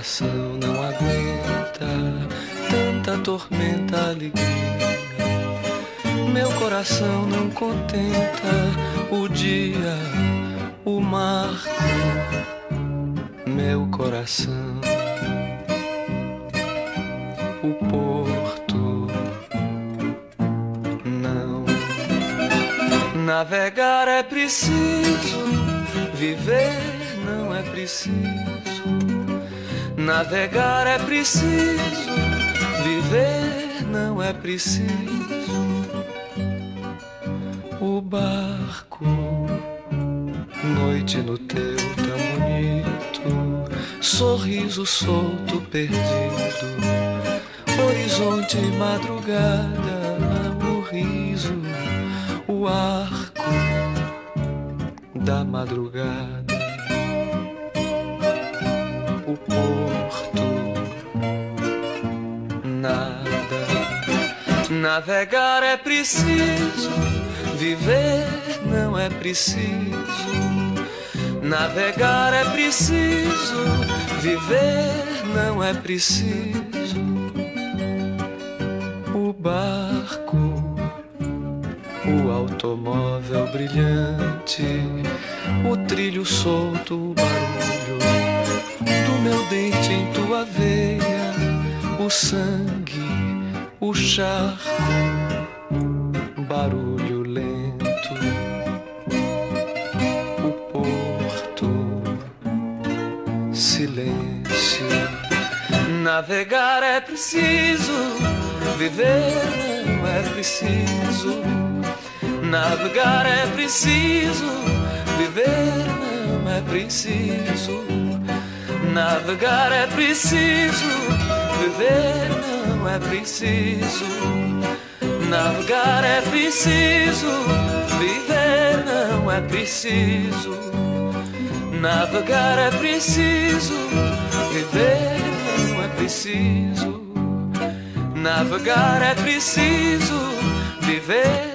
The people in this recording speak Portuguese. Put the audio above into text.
coração não aguenta tanta tormenta, alegria. Meu coração não contenta o dia, o marco. Meu coração, o porto. Não. Navegar é preciso, viver não é preciso. Navegar é preciso, viver não é preciso. O barco, noite no teu tão bonito, sorriso solto perdido, horizonte madrugada, o riso, o arco da madrugada. O porto, nada. Navegar é preciso, viver não é preciso. Navegar é preciso, viver não é preciso. O barco, o automóvel brilhante, o trilho solto, o barulho do meu dente em tua veia, o sangue, o charco, barulho lento, o porto, silêncio. Navegar é preciso, viver não é preciso. Navegar é preciso, viver não é preciso. Navegar é preciso, viver não é preciso. Navegar é preciso, viver não é preciso. Navegar é preciso, viver não é preciso. Navegar é preciso, viver